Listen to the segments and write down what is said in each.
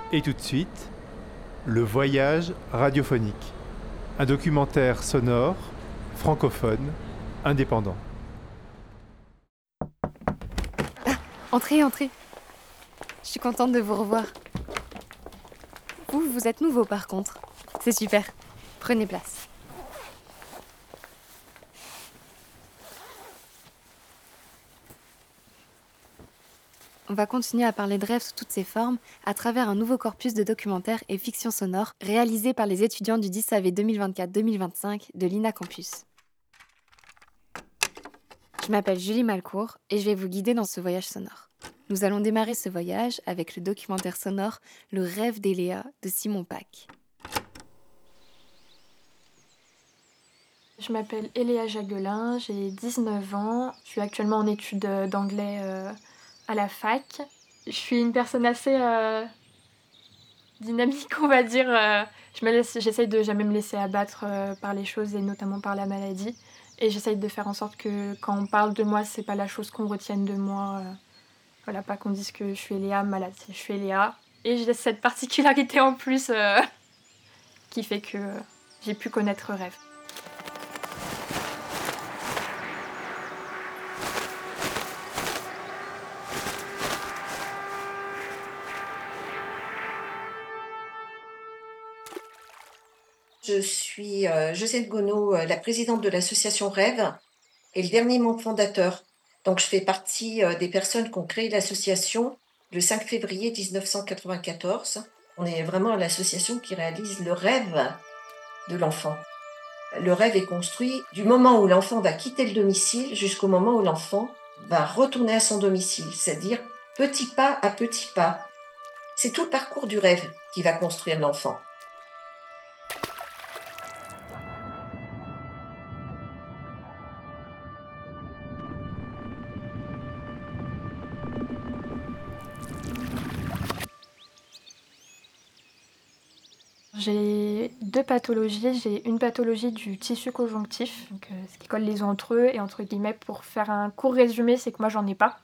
Et tout de suite, le voyage radiophonique. Un documentaire sonore, francophone, indépendant. Entrez, entrez. Je suis contente de vous revoir. Vous êtes nouveau par contre. C'est super. Prenez place. On va continuer à parler de rêves sous toutes ses formes à travers un nouveau corpus de documentaires et fictions sonores réalisés par les étudiants du 10AV 2024-2025 de l'INA Campus. Je m'appelle Julie Malcourt et je vais vous guider dans ce voyage sonore. Nous allons démarrer ce voyage avec le documentaire sonore Le rêve d'Eléa de Simon Pâques. Je m'appelle Eléa Jaguelin, j'ai 19 ans, je suis actuellement en études d'anglais à la fac. Je suis une personne assez dynamique, on va dire. J'essaye de jamais me laisser abattre par les choses et notamment par la maladie. Et j'essaye de faire en sorte que quand on parle de moi, c'est pas la chose qu'on retienne de moi. Voilà, pas qu'on dise que je suis Eléa malade, je suis Eléa. Et j'ai cette particularité en plus qui fait que j'ai pu connaître rêve. Je suis Josette Gonneau, la présidente de l'association Rêve et le dernier membre fondateur. Donc je fais partie des personnes qui ont créé l'association le 5 février 1994. On est vraiment l'association qui réalise le rêve de l'enfant. Le rêve est construit du moment où l'enfant va quitter le domicile jusqu'au moment où l'enfant va retourner à son domicile, c'est-à-dire petit pas à petit pas. C'est tout le parcours du rêve qui va construire l'enfant. J'ai deux pathologies. J'ai une pathologie du tissu conjonctif, donc, ce qui colle les os entre eux, et entre guillemets, pour faire un court résumé, c'est que moi j'en ai pas.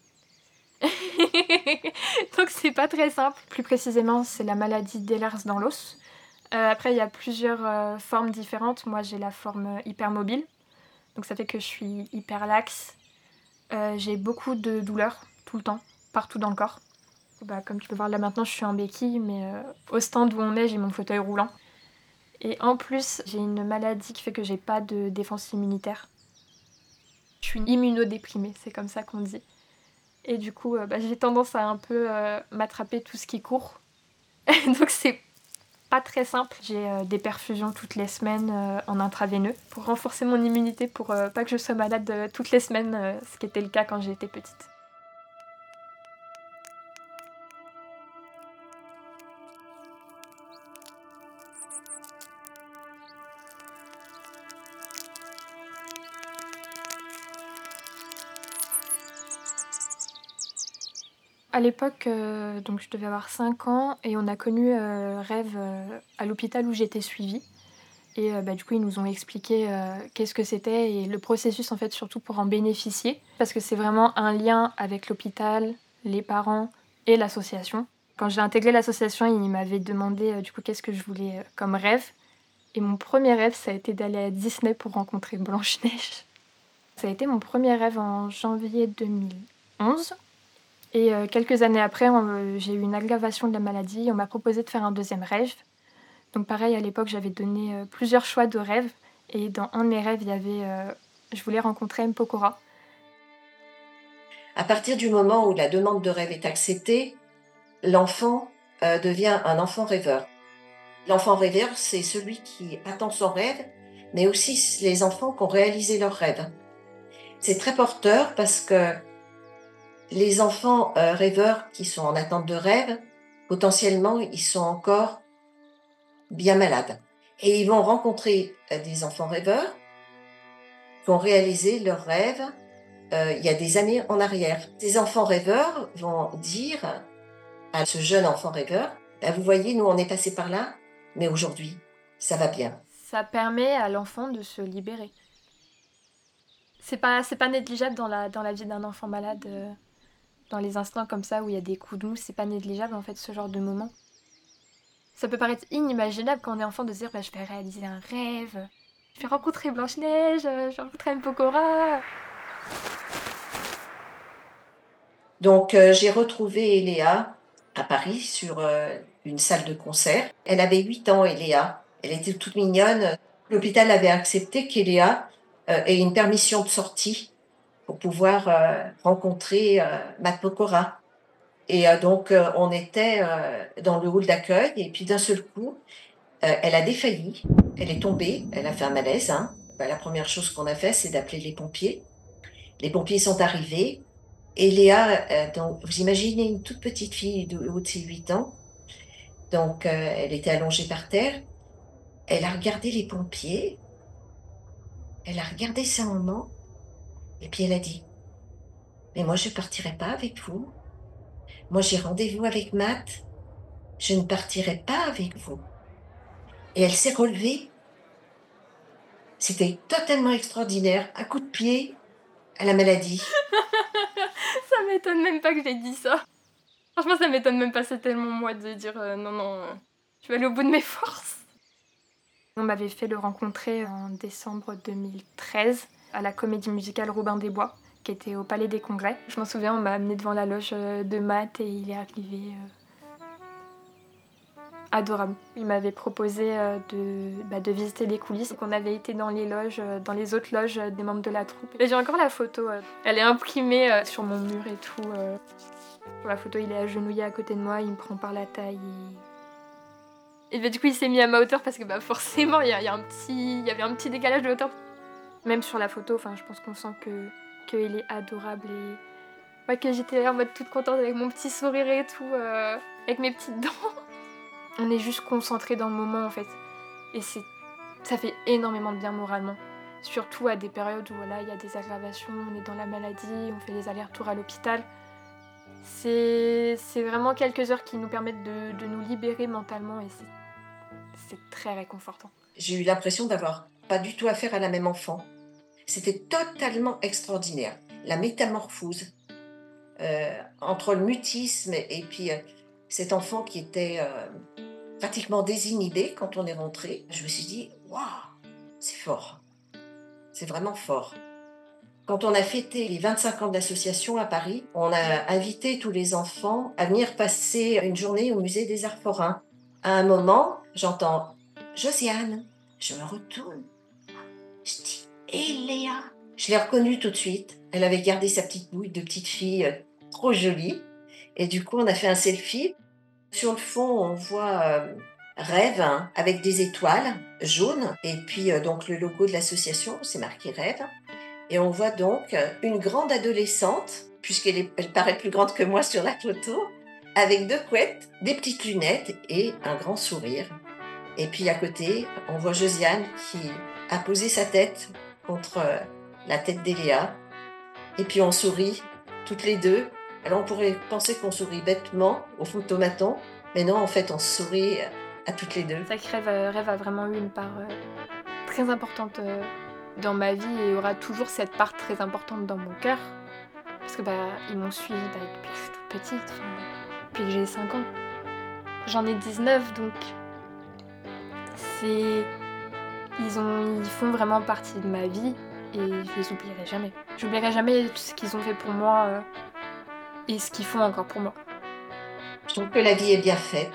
Donc c'est pas très simple. Plus précisément, c'est la maladie d'Ehlers dans l'os. Après, il y a plusieurs formes différentes. Moi, j'ai la forme hypermobile, donc ça fait que je suis hyper laxe. J'ai beaucoup de douleurs tout le temps, partout dans le corps. Comme tu peux voir là maintenant, je suis en béquille, mais au stand où on est, j'ai mon fauteuil roulant. Et en plus, j'ai une maladie qui fait que j'ai pas de défense immunitaire. Je suis immunodéprimée, c'est comme ça qu'on dit. Et du coup, j'ai tendance à un peu m'attraper tout ce qui court. Donc c'est pas très simple. J'ai des perfusions toutes les semaines en intraveineux pour renforcer mon immunité, pour pas que je sois malade toutes les semaines, ce qui était le cas quand j'étais petite. À l'époque, donc je devais avoir 5 ans et on a connu Rêve à l'hôpital où j'étais suivie. Et du coup, ils nous ont expliqué qu'est-ce que c'était et le processus en fait, surtout pour en bénéficier. Parce que c'est vraiment un lien avec l'hôpital, les parents et l'association. Quand j'ai intégré l'association, ils m'avaient demandé du coup qu'est-ce que je voulais comme rêve. Et mon premier rêve, ça a été d'aller à Disney pour rencontrer Blanche-Neige. Ça a été mon premier rêve en janvier 2011. Et quelques années après, j'ai eu une aggravation de la maladie. On m'a proposé de faire un deuxième rêve. Donc pareil, à l'époque, j'avais donné plusieurs choix de rêves. Et dans un de mes rêves, il y avait... je voulais rencontrer Mpokora. À partir du moment où la demande de rêve est acceptée, l'enfant devient un enfant rêveur. L'enfant rêveur, c'est celui qui attend son rêve, mais aussi les enfants qui ont réalisé leur rêve. C'est très porteur parce que les enfants rêveurs qui sont en attente de rêve, potentiellement, ils sont encore bien malades. Et ils vont rencontrer des enfants rêveurs qui ont réalisé leurs rêves il y a des années en arrière. Ces enfants rêveurs vont dire à ce jeune enfant rêveur, vous voyez, nous on est passé par là, mais aujourd'hui, ça va bien. Ça permet à l'enfant de se libérer. C'est pas négligeable dans la vie d'un enfant malade. Dans les instants comme ça où il y a des coups de mou, c'est pas négligeable en fait ce genre de moment. Ça peut paraître inimaginable quand on est enfant de se dire je vais réaliser un rêve, je vais rencontrer Blanche-Neige, je vais rencontrer M. Pokora. Donc j'ai retrouvé Eléa à Paris sur une salle de concert. Elle avait 8 ans, Eléa. Elle était toute mignonne. L'hôpital avait accepté qu'Eléa ait une permission de sortie pour pouvoir rencontrer Matt Pokora. Et donc on était dans le hall d'accueil et puis d'un seul coup, elle a défailli, elle est tombée, elle a fait un malaise. Hein. La première chose qu'on a fait, c'est d'appeler les pompiers. Les pompiers sont arrivés. Et Léa, donc, vous imaginez une toute petite fille de haut de ses 8 ans. Donc, elle était allongée par terre. Elle a regardé les pompiers. Elle a regardé sa maman. Et puis, elle a dit, mais moi, je ne partirai pas avec vous. Moi, j'ai rendez-vous avec Matt. Je ne partirai pas avec vous. Et elle s'est relevée. C'était totalement extraordinaire. Un coup de pied à la maladie. Ça m'étonne même pas que j'ai dit ça. Franchement, ça m'étonne même pas, c'est tellement moi de dire non, je vais aller au bout de mes forces. On m'avait fait le rencontrer en décembre 2013 à la comédie musicale Robin des Bois, qui était au Palais des Congrès. Je m'en souviens, on m'a amené devant la loge de Matt et il est arrivé adorable. Il m'avait proposé de visiter les coulisses. Donc on avait été dans les loges, dans les autres loges des membres de la troupe. Et j'ai encore la photo, elle est imprimée sur mon mur et tout. Sur la photo, il est agenouillé à côté de moi, il me prend par la taille et du coup il s'est mis à ma hauteur parce que forcément il y avait un petit décalage de hauteur. Même sur la photo, je pense qu'on sent qu'il est adorable et que j'étais là en mode toute contente avec mon petit sourire et tout, avec mes petites dents. On est juste concentré dans le moment en fait. Et ça fait énormément de bien moralement. Surtout à des périodes où il y a des aggravations, on est dans la maladie, on fait des allers-retours à l'hôpital. C'est vraiment quelques heures qui nous permettent de nous libérer mentalement et c'est très réconfortant. J'ai eu l'impression d'avoir pas du tout affaire à la même enfant. C'était totalement extraordinaire. La métamorphose entre le mutisme et puis cet enfant qui était pratiquement désinhibé quand on est rentré. Je me suis dit, waouh, c'est fort. C'est vraiment fort. Quand on a fêté les 25 ans de l'association à Paris, on a invité tous les enfants à venir passer une journée au musée des Arts Forains. À un moment, j'entends Josiane. Je me retourne. Je dis, hé Léa. Je l'ai reconnue tout de suite. Elle avait gardé sa petite bouille de petite fille trop jolie. Et du coup, on a fait un selfie. Sur le fond, on voit Rêve avec des étoiles jaunes. Et puis, donc, le logo de l'association, c'est marqué Rêve. Et on voit donc une grande adolescente, puisqu'elle paraît plus grande que moi sur la photo, avec 2 couettes, des petites lunettes et un grand sourire. Et puis à côté, on voit Josiane qui a posé sa tête contre la tête d'Eléa. Et puis on sourit toutes les deux. Alors on pourrait penser qu'on sourit bêtement au photomaton, mais non, en fait, on sourit à toutes les deux. C'est vrai que Rêve a vraiment eu une part très importante dans ma vie et aura toujours cette part très importante dans mon cœur. Parce que ils m'ont suivi depuis que je suis toute petite, depuis que j'ai 5 ans. J'en ai 19, donc ils font vraiment partie de ma vie et je les oublierai jamais. J'oublierai jamais tout ce qu'ils ont fait pour moi et ce qu'ils font encore pour moi. Je trouve que la vie est bien faite,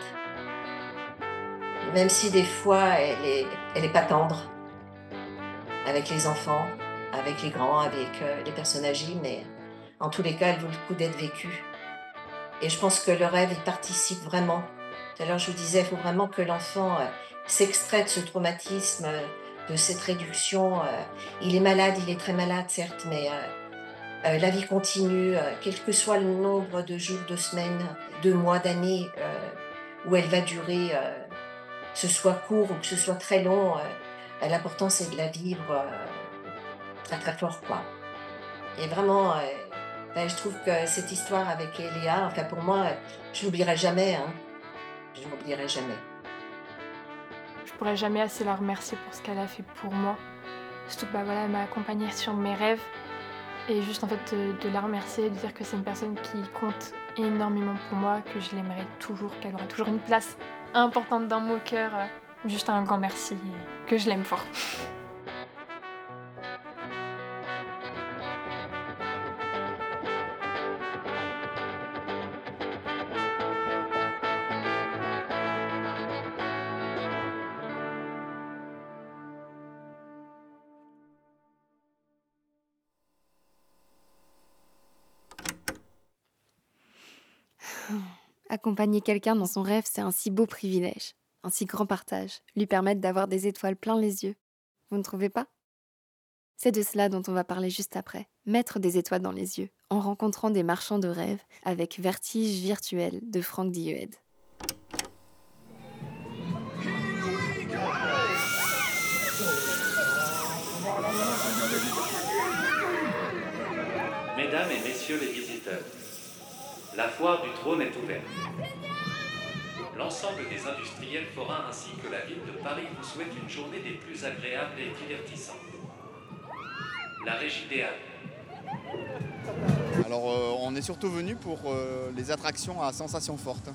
même si des fois elle est pas tendre avec les enfants, avec les grands, avec les personnes âgées, mais en tous les cas, elle vaut le coup d'être vécue. Et je pense que le rêve, il participe vraiment. Tout à l'heure, je vous disais, il faut vraiment que l'enfant s'extrait de ce traumatisme, de cette réduction. Il est malade, il est très malade, certes, mais la vie continue, quel que soit le nombre de jours, de semaines, de mois, d'années où elle va durer, que ce soit court ou que ce soit très long. L'important, c'est de la vivre très très fort, quoi. Et vraiment, je trouve que cette histoire avec Eléa, pour moi, je l'oublierai jamais. Je l'oublierai jamais. Je pourrais jamais assez la remercier pour ce qu'elle a fait pour moi. Surtout que elle m'a accompagnée sur mes rêves. Et juste en fait de la remercier, de dire que c'est une personne qui compte énormément pour moi, que je l'aimerai toujours, qu'elle aura toujours une place importante dans mon cœur. Juste un grand merci et que je l'aime fort. Accompagner quelqu'un dans son rêve, c'est un si beau privilège, un si grand partage, lui permettre d'avoir des étoiles plein les yeux. Vous ne trouvez pas ? C'est de cela dont on va parler juste après, mettre des étoiles dans les yeux, en rencontrant des marchands de rêves avec Vertige virtuel de Franck Diehued. Mesdames et messieurs les visiteurs, la foire du trône est ouverte. L'ensemble des industriels forains ainsi que la ville de Paris vous souhaitent une journée des plus agréables et divertissantes. La régie des Halles. Alors on est surtout venu pour les attractions à sensations fortes.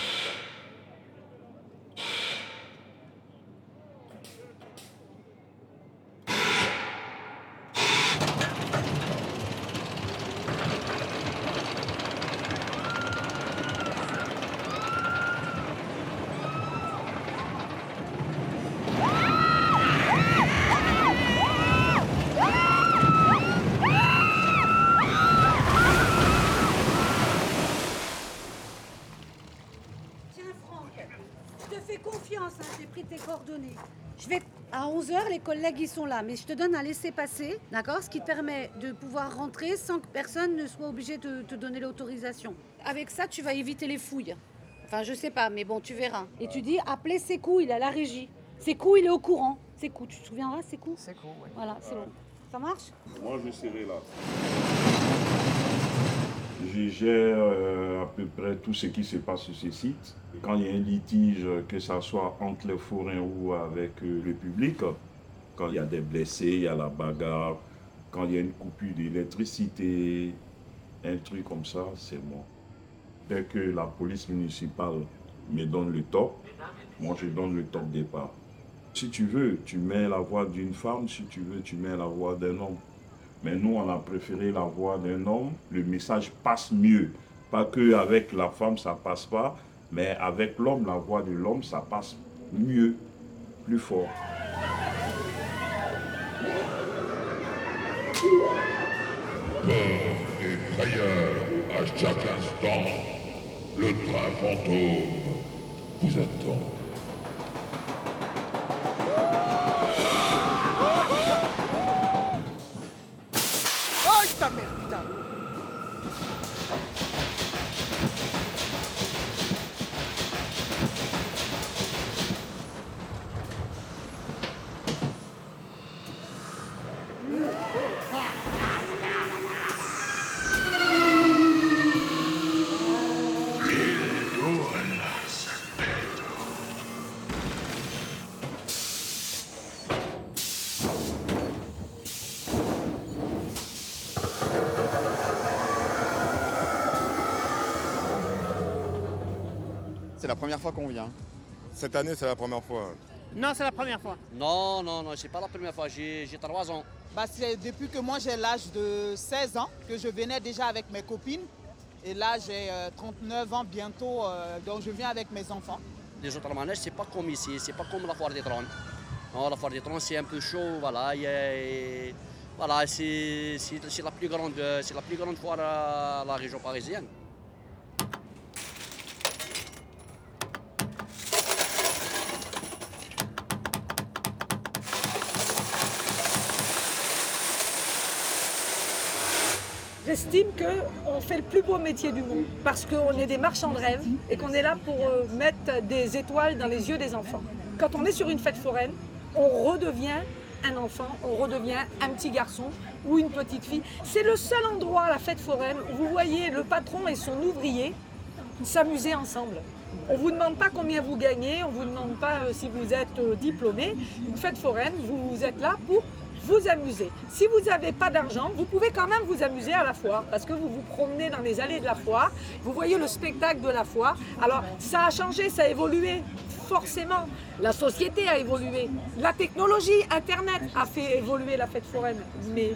J'ai pris tes coordonnées. À 11h, les collègues ils sont là, mais je te donne un laissez-passer, d'accord, ce qui te permet de pouvoir rentrer sans que personne ne soit obligé de te donner l'autorisation. Avec ça, tu vas éviter les fouilles. Enfin, je sais pas, mais bon, tu verras. Et tu dis, appelez Sékou, il est à la régie. Sékou, il est au courant. Sékou, tu te souviendras, Sékou ? Sékou, oui. Voilà, c'est bon. Ça marche ? Moi, je serai là. Je gère à peu près tout ce qui se passe sur ce site. Quand il y a un litige, que ce soit entre les forains ou avec le public, quand il y a des blessés, il y a la bagarre, quand il y a une coupure d'électricité, un truc comme ça, c'est moi. Dès que la police municipale me donne le top, moi je donne le top départ. Si tu veux, tu mets la voix d'une femme, si tu veux, tu mets la voix d'un homme. Mais nous, on a préféré la voix d'un homme. Le message passe mieux. Pas qu'avec la femme, ça passe pas, mais avec l'homme, la voix de l'homme, ça passe mieux, plus fort. Peur et frayeur à chaque instant, le train fantôme vous attend. C'est la première fois qu'on vient. Cette année, c'est la première fois. Non, c'est la première fois. Non, c'est pas la première fois, j'ai 3 ans. C'est depuis que moi j'ai l'âge de 16 ans que je venais déjà avec mes copines. Et là, j'ai 39 ans bientôt, donc je viens avec mes enfants. Les autres manèges, c'est pas comme ici, c'est pas comme la foire des trônes. Non, la foire des trônes, c'est un peu chaud, voilà. Voilà, c'est la plus grande foire à la région parisienne. J'estime qu'on fait le plus beau métier du monde parce qu'on est des marchands de rêve et qu'on est là pour mettre des étoiles dans les yeux des enfants. Quand on est sur une fête foraine, on redevient un enfant, on redevient un petit garçon ou une petite fille. C'est le seul endroit, la fête foraine, où vous voyez le patron et son ouvrier s'amuser ensemble. On ne vous demande pas combien vous gagnez, on ne vous demande pas si vous êtes diplômé. Une fête foraine, vous êtes là pour vous amuser. Si vous n'avez pas d'argent, vous pouvez quand même vous amuser à la foire, parce que vous vous promenez dans les allées de la foire, vous voyez le spectacle de la foire. Alors ça a changé, ça a évolué, forcément. La société a évolué, la technologie, Internet a fait évoluer la fête foraine, mais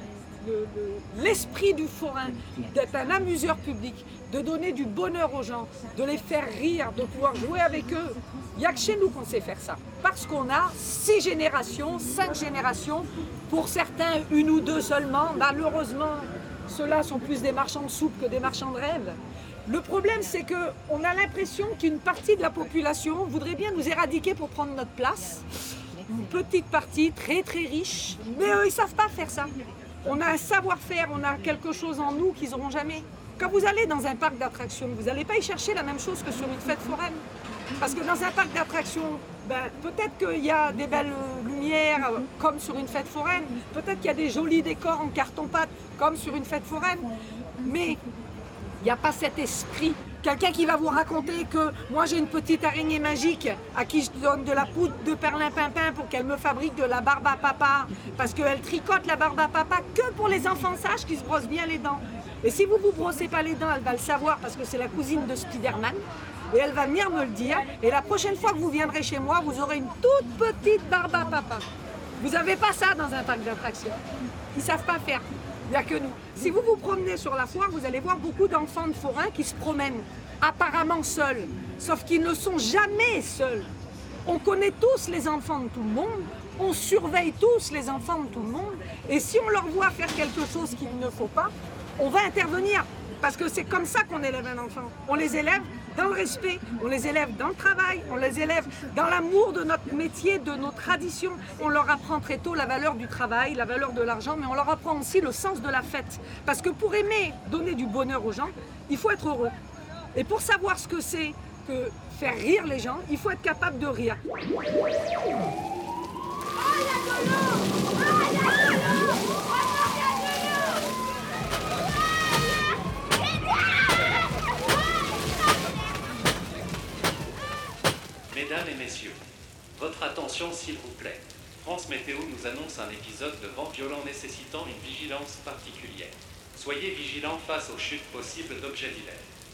l'esprit du forain, d'être un amuseur public, de donner du bonheur aux gens, de les faire rire, de pouvoir jouer avec eux. Il n'y a que chez nous qu'on sait faire ça. Parce qu'on a 6 générations, 5 générations, pour certains 1 ou 2 seulement. Malheureusement, ceux-là sont plus des marchands de soupe que des marchands de rêves. Le problème, c'est qu'on a l'impression qu'une partie de la population voudrait bien nous éradiquer pour prendre notre place. Une petite partie très très riche, mais eux, ils ne savent pas faire ça. On a un savoir-faire, on a quelque chose en nous qu'ils n'auront jamais. Quand vous allez dans un parc d'attractions, vous n'allez pas y chercher la même chose que sur une fête foraine. Parce que dans un parc d'attractions, peut-être qu'il y a des belles lumières comme sur une fête foraine, peut-être qu'il y a des jolis décors en carton-pâte comme sur une fête foraine, mais il n'y a pas cet esprit. Quelqu'un qui va vous raconter que moi j'ai une petite araignée magique à qui je donne de la poudre de perlimpinpin pour qu'elle me fabrique de la barbe à papa, parce qu'elle tricote la barbe à papa que pour les enfants sages qui se brossent bien les dents. Et si vous ne vous brossez pas les dents, elle va le savoir parce que c'est la cousine de Spider-Man. Et elle va venir me le dire. Et la prochaine fois que vous viendrez chez moi, vous aurez une toute petite barbe à papa. Vous n'avez pas ça dans un parc d'attractions. Ils ne savent pas faire. Il n'y a que nous. Si vous vous promenez sur la foire, vous allez voir beaucoup d'enfants de forains qui se promènent, apparemment seuls. Sauf qu'ils ne sont jamais seuls. On connaît tous les enfants de tout le monde. On surveille tous les enfants de tout le monde. Et si on leur voit faire quelque chose qu'il ne faut pas, on va intervenir. Parce que c'est comme ça qu'on élève un enfant. On les élève dans le respect, on les élève dans le travail, on les élève dans l'amour de notre métier, de nos traditions. On leur apprend très tôt la valeur du travail, la valeur de l'argent, mais on leur apprend aussi le sens de la fête. Parce que pour aimer donner du bonheur aux gens, il faut être heureux. Et pour savoir ce que c'est que faire rire les gens, il faut être capable de rire. Mesdames et messieurs, votre attention s'il vous plaît. France Météo nous annonce un épisode de vent violent nécessitant une vigilance particulière. Soyez vigilants face aux chutes possibles d'objets divers.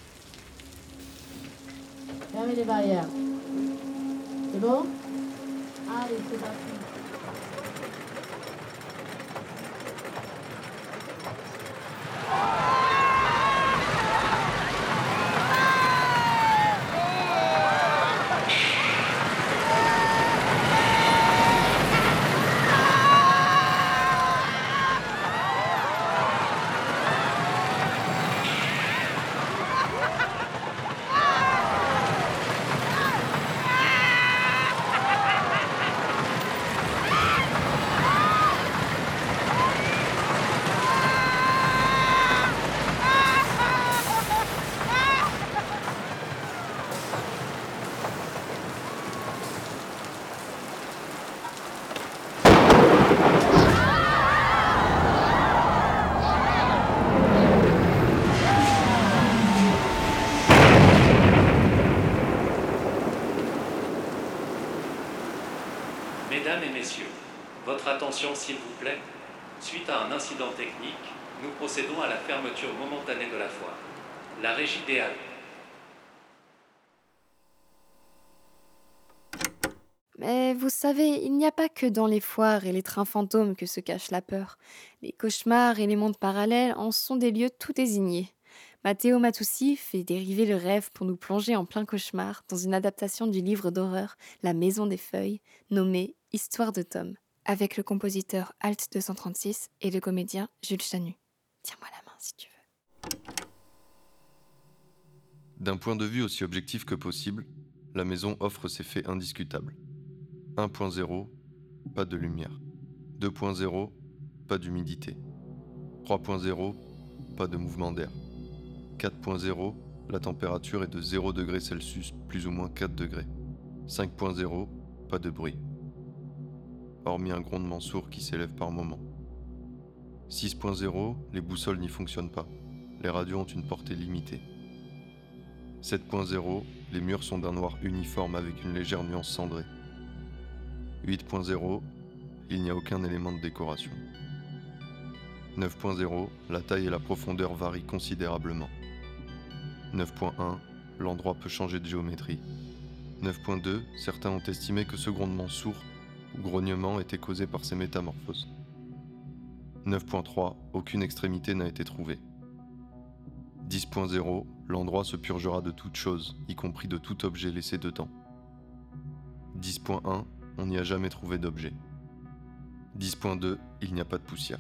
Fermez les barrières. C'est bon? Allez, c'est parti. Mesdames et messieurs, votre attention s'il vous plaît. Suite à un incident technique, nous procédons à la fermeture momentanée de la foire. La régie des Halles. Mais vous savez, il n'y a pas que dans les foires et les trains fantômes que se cache la peur. Les cauchemars et les mondes parallèles en sont des lieux tout désignés. Matteo Matoussi fait dériver le rêve pour nous plonger en plein cauchemar dans une adaptation du livre d'horreur La Maison des Feuilles, nommée Histoire de Tom, avec le compositeur Alt 236 et le comédien Jules Chanu. Tiens-moi la main si tu veux. D'un point de vue aussi objectif que possible, la maison offre ses faits indiscutables. 1.0, pas de lumière. 2.0, pas d'humidité. 3.0, pas de mouvement d'air. 4.0, la température est de 0 degrés Celsius, plus ou moins 4 degrés. 5.0, pas de bruit. Hormis un grondement sourd qui s'élève par moments. 6.0, les boussoles n'y fonctionnent pas. Les radios ont une portée limitée. 7.0, les murs sont d'un noir uniforme avec une légère nuance cendrée. 8.0, il n'y a aucun élément de décoration. 9.0, la taille et la profondeur varient considérablement. 9.1, l'endroit peut changer de géométrie. 9.2, certains ont estimé que ce grondement sourd ou grognement était causé par ces métamorphoses. 9.3, aucune extrémité n'a été trouvée. 10.0, l'endroit se purgera de toute chose, y compris de tout objet laissé dedans. 10.1, on n'y a jamais trouvé d'objet. 10.2, il n'y a pas de poussière.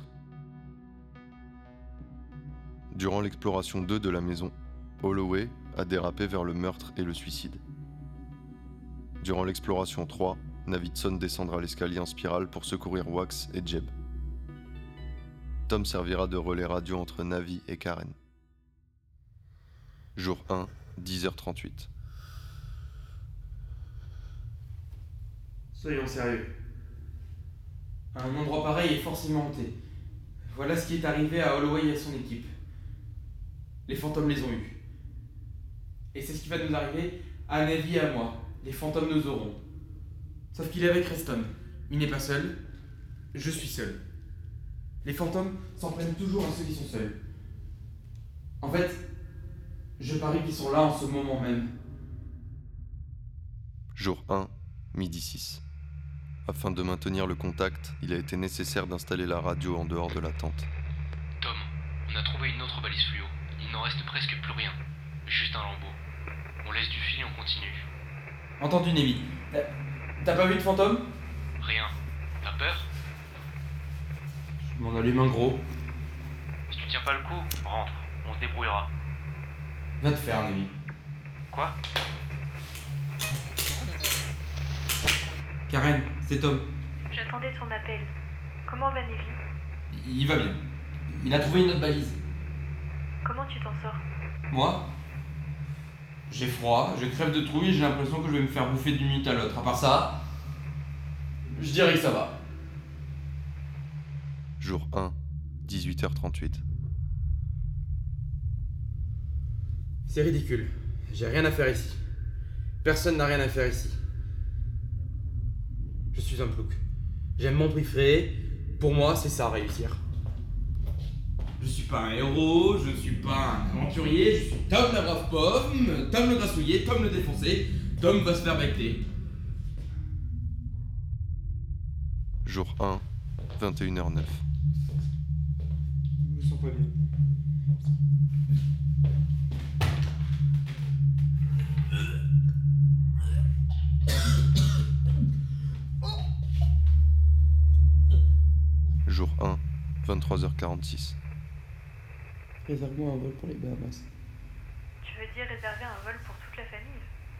Durant l'exploration 2 de la maison, Holloway a dérapé vers le meurtre et le suicide. Durant l'exploration 3, Navidson descendra l'escalier en spirale pour secourir Wax et Jeb. Tom servira de relais radio entre Navi et Karen. Jour 1, 10h38. Soyons sérieux. Un endroit pareil est forcément hanté. Voilà ce qui est arrivé à Holloway et à son équipe. Les fantômes les ont eus. Et c'est ce qui va nous arriver à Navi et à moi. Les fantômes nous auront. Sauf qu'il est avec Reston. Il n'est pas seul. Je suis seul. Les fantômes s'en prennent toujours à ceux qui sont seuls. En fait, je parie qu'ils sont là en ce moment même. Jour 1, midi 6. Afin de maintenir le contact, il a été nécessaire d'installer la radio en dehors de la tente. Tom, on a trouvé une autre balise fluo. Il n'en reste presque plus rien. Juste un lambeau. On laisse du fil et on continue. Entendu, Navy. T'as pas vu de fantôme? Rien. T'as peur? Je m'en allume un gros. Si tu tiens pas le coup, rentre. On se débrouillera. Va te faire, Navy. Quoi? Karen, c'est Tom. J'attendais ton appel. Comment va Navy? Il va bien. Il a trouvé une autre balise. Comment tu t'en sors? Moi? J'ai froid, je crève de trouille et j'ai l'impression que je vais me faire bouffer d'une minute à l'autre. À part ça, je dirais que ça va. Jour 1, 18h38. C'est ridicule. J'ai rien à faire ici. Personne n'a rien à faire ici. Je suis un plouc. J'aime mon préféré. Pour moi, c'est ça, réussir. Je suis pas un héros, je suis pas un aventurier, je suis Tom la brave pomme, Tom le grassouillet, Tom le défoncé, Tom va se faire becter. Jour 1, 21h09. Je me sens pas bien. Jour 1, 23h46. Réserve-moi un vol pour les Bahamas. Tu veux dire réserver un vol pour toute la famille?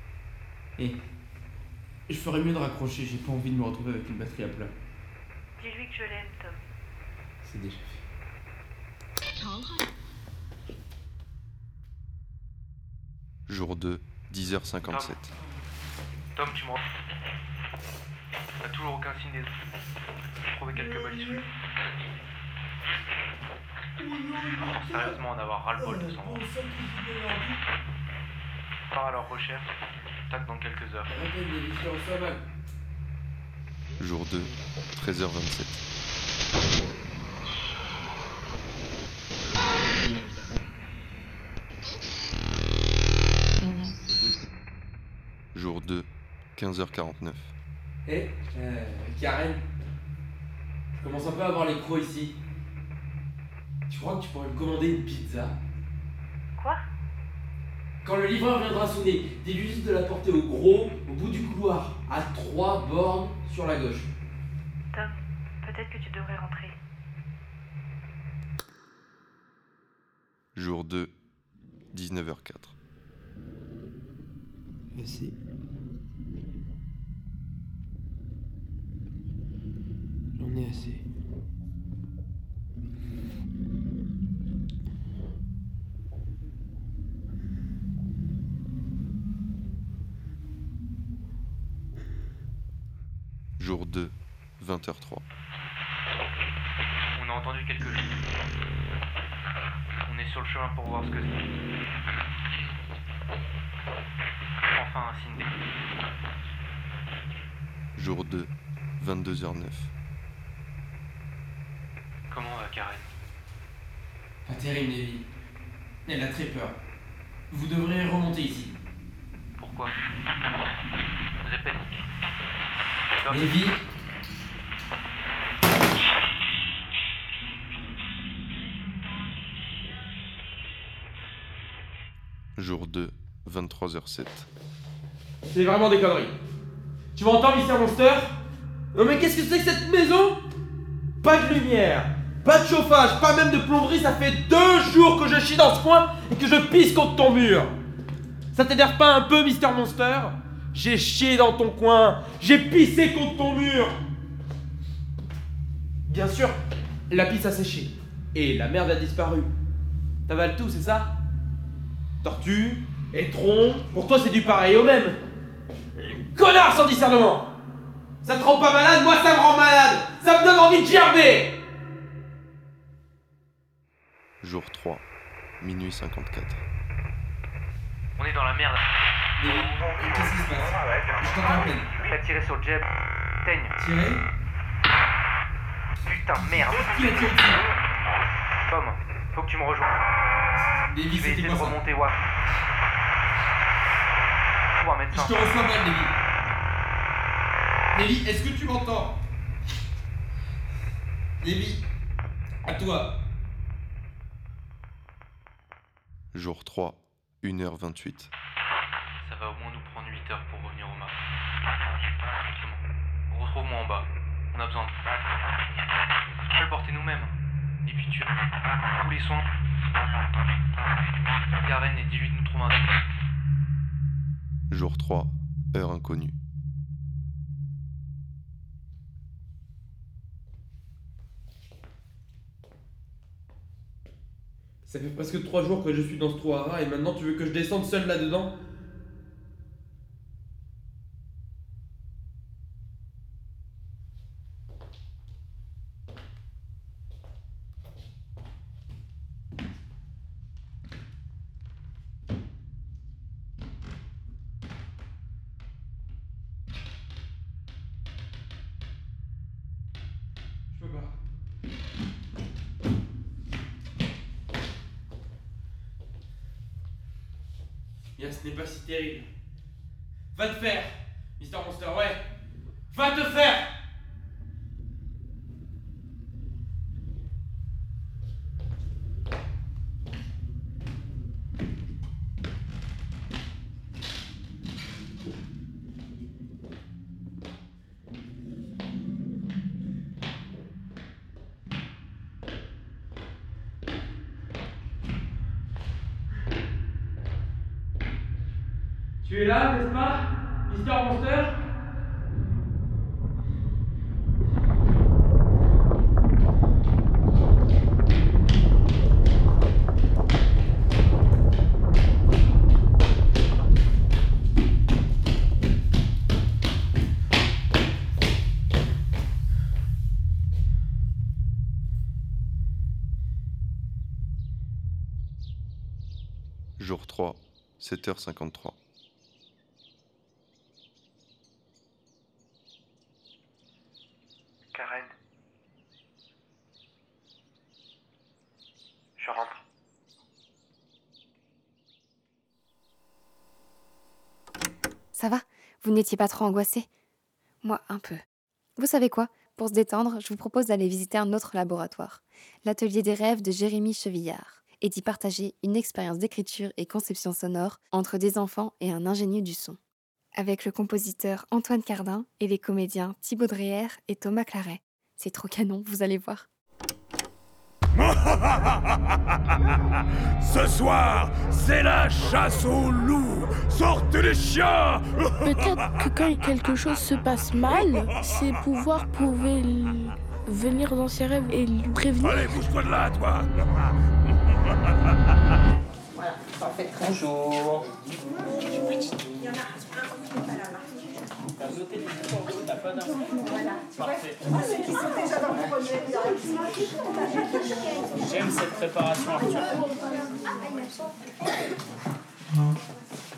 Je ferais mieux de raccrocher, j'ai pas envie de me retrouver avec une batterie à plat. Dis-lui que je l'aime, Tom. C'est déjà fait. Jour 2, 10h57. Tom, tu me... T'as toujours aucun signe des... J'ai trouvé quelques balises fluo. Commence sérieusement à en avoir ras-le-bol de son rang. Part à leur recherche, tac dans quelques heures. Jour 2, 13h27. Jour 2, 15h49. Karen, je commence un peu à avoir les crocs ici. Tu crois que tu pourrais me commander une pizza? Quoi? Quand le livreur viendra sonner, dis-lui juste de la porter au gros, au bout du couloir, à 3 bornes sur la gauche. Tom, peut-être que tu devrais rentrer. Jour 2, 19h04. Merci. J'en ai assez. Jour 2, 20h03. On a entendu quelque chose. On est sur le chemin pour voir ce que c'est. Enfin un signe d'écoute. Jour 2, 22h09. Karen? Pas terrible, Lévi. Elle a très peur. Vous devrez remonter ici. Pourquoi? Répète. Lévi. Jour 2, 23h07. C'est vraiment des conneries. Tu m'entends, Mr. Monster? Non mais qu'est-ce que c'est que cette maison? Pas de lumière, pas de chauffage, pas même de plomberie, ça fait 2 jours que je chie dans ce coin et que je pisse contre ton mur. Ça t'énerve pas un peu, Mr. Monster? J'ai chié dans ton coin, j'ai pissé contre ton mur. Bien sûr, la pisse a séché et la merde a disparu. T'avales tout, c'est ça? Tortue, étron, pour toi c'est du pareil au même. Connard sans discernement! Ça te rend pas malade, moi ça me rend malade! Ça me donne envie de gerber! Jour 3, minuit 54. On est dans la merde. Qu'est-ce qui se passe? Je t'entends à peine. T'as tiré sur le jeb. Teigne. Tiré? Putain, merde. Qui a tiré dessus? Tom, faut que tu me rejoignes. Lévi, Je vais c'était essayer de quoi ça? remonter WAF. Trouve un médecin. Je te reçois pas, Lévi. Lévi, est-ce que tu m'entends? Lévi, à toi. Jour 3, 1h28. Ça va au moins nous prendre 8 heures pour revenir au mât. Bon, retrouve-moi en bas. On a besoin de... On peut le porter nous-mêmes. Et puis tu... tous les soins. Karen et dis-lui de nous trouver un docteur. Jour 3, heure inconnue. Ça fait presque 3 jours que je suis dans ce trou à rats et maintenant tu veux que je descende seul là-dedans? Je peux pas. Bien, ce n'est pas si terrible. Va te faire, Mr. Monster, ouais. Va te faire! Tu es là, n'est-ce pas, Mr. Monster? Jour 3, 7h53. Karen. Je rentre. Ça va? Vous n'étiez pas trop angoissé? Moi, un peu. Vous savez quoi? Pour se détendre, je vous propose d'aller visiter un autre laboratoire, l'atelier des rêves de Jérémy Chevillard, et d'y partager une expérience d'écriture et conception sonore entre des enfants et un ingénieux du son. Avec le compositeur Antoine Cardin et les comédiens Thibaut Dreher et Thomas Claret. C'est trop canon, vous allez voir. Ce soir, c'est la chasse aux loups. Sortez les chiens. Peut-être que quand quelque chose se passe mal, ses pouvoirs pouvaient venir dans ses rêves et lui prévenir. Allez, bouge-toi de là, toi. Voilà, parfait. Bonjour. Parfait. J'aime cette préparation, Arthur.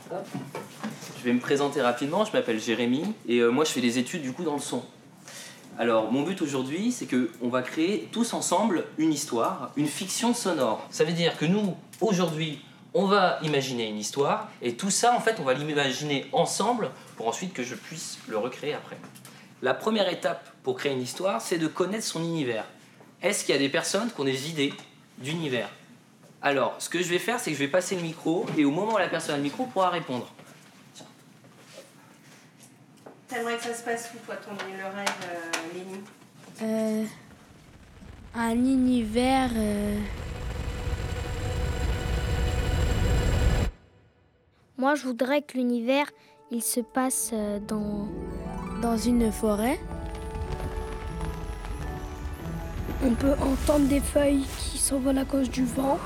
Je vais me présenter rapidement, je m'appelle Jérémy et moi je fais des études du coup dans le son. Alors, mon but aujourd'hui, c'est qu'on va créer tous ensemble une histoire, une fiction sonore. Ça veut dire que nous, aujourd'hui, on va imaginer une histoire, et tout ça, en fait, on va l'imaginer ensemble pour ensuite que je puisse le recréer après. La première étape pour créer une histoire, c'est de connaître son univers. Est-ce qu'il y a des personnes qui ont des idées d'univers? Alors, ce que je vais faire, c'est que je vais passer le micro, et au moment où la personne a le micro, pourra répondre. T'aimerais que ça se passe où, toi, le rêve, Lénie? Un univers... Moi, je voudrais que l'univers, il se passe dans une forêt. On peut entendre des feuilles qui s'envolent à cause du vent.